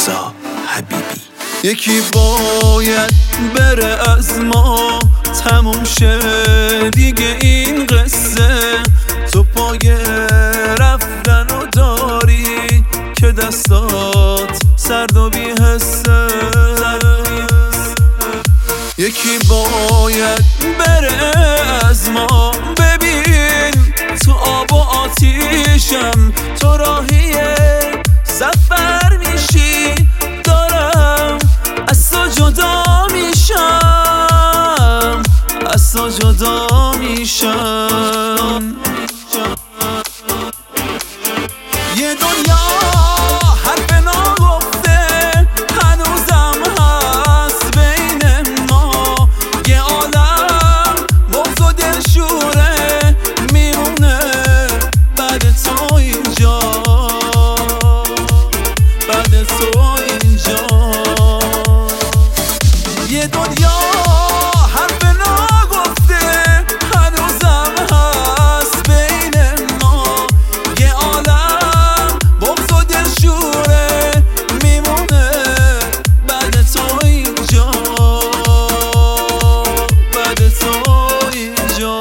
رضا حبیبی. یکی باید بره از ما، تموم شه دیگه این قصه. تو پای رفتن رو داری که دستات سرد و بی حسه. یکی باید بره از ما، ببین تو آب و آتیشم، تو راهی سفر میشی، دارم از تو جدا میشم، از تو جدا میشم. یه دنیا حرف نگفته هنوزم هست بین ما، یه عالم بغض و دلشوره میمونه بعد تو اینجا، بعد تو اینجا. یه دنیا حرف نگفته هنوزم هست بین ما، یه عالم بغض و دلشوره میمونه بعد تو اینجا، بعد تو اینجا.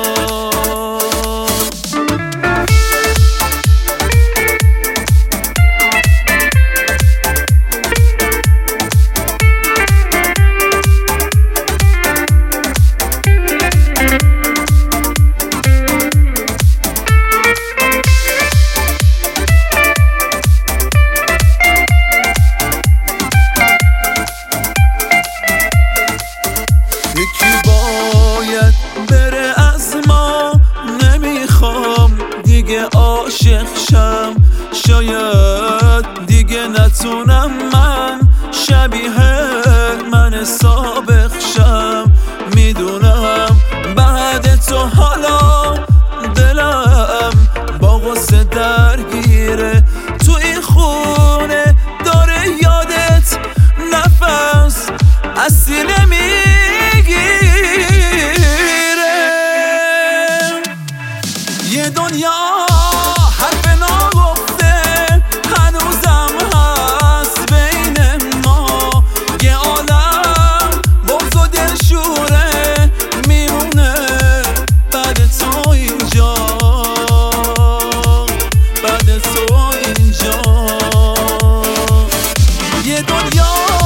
یکی باید بره از ما، نمیخوام دیگه عاشق شم، شاید دیگه نتونم من شبیه من سابق شم. میدونم بعد تو حالا دلم با غصه درگیره، تو این خونه داره یادت نفس از سینه یه دنیا حرف نگفته هنوزم هست بین ما، یه عالم بغض و دلشوره میمونه بعد تو اینجا، بعد تو اینجا. یه دنیا